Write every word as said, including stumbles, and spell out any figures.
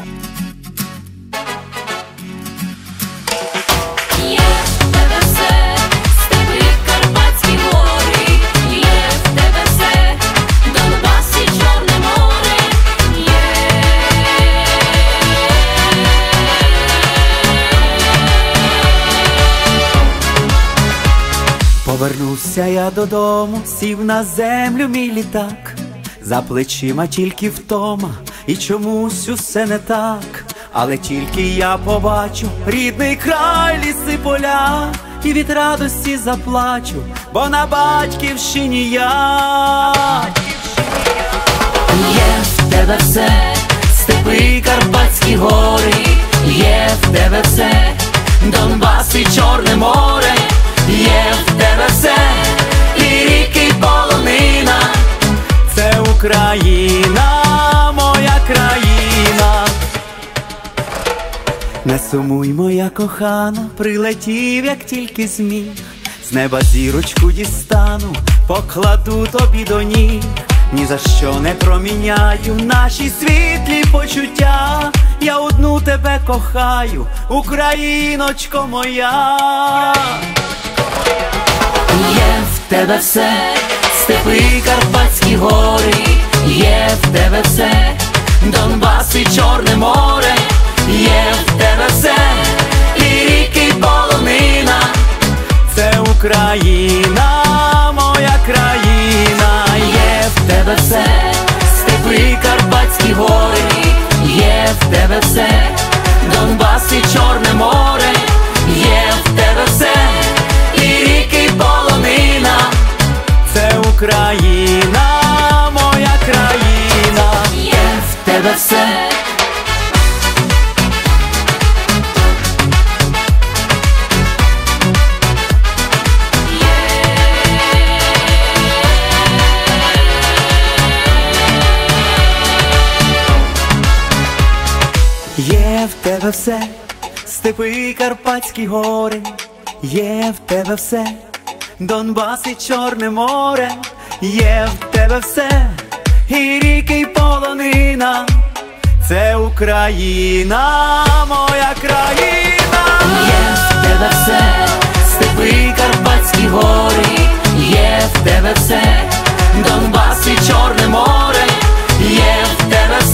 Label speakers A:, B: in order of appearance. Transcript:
A: Повернувся я додому, сів на землю мій літак, за плечима тільки втома, і чомусь усе не так. Але тільки я побачу рідний край, ліси, поля, і від радості заплачу, бо на батьківщині я. Є в тебе все, степи, Карпатські гори, є в тебе все, Донбас і Чорне море, є в тебе все, і ріки, і полонина. Це Україна, моя країна. Не сумуй, моя кохана, прилетів, як тільки зміг, з неба зірочку дістану, покладу тобі до ніг. Ні за що не проміняю наші світлі почуття. Я одну тебе кохаю, Україночко моя. Є в тебе все, степи, Карпатські гори, є в тебе все, Донбас і Чорне море, є в тебе все, і ріки, і полонина. Це Україна, моя країна. Є в тебе все, степи, Карпатські гори, є в тебе все, Донбас і Чорне море, є в тебе все, і ріки, і полонина. Це Україна, моя країна. Є в тебе все. Є в тебе все, степи, Карпатські гори, є в тебе все, Донбас і Чорне море, є в тебе все, і ріки, і полонина. Це Україна, моя країна. Є в тебе все, степи, Карпатські гори, є в тебе все, Донбас і Чорне море, є в тебе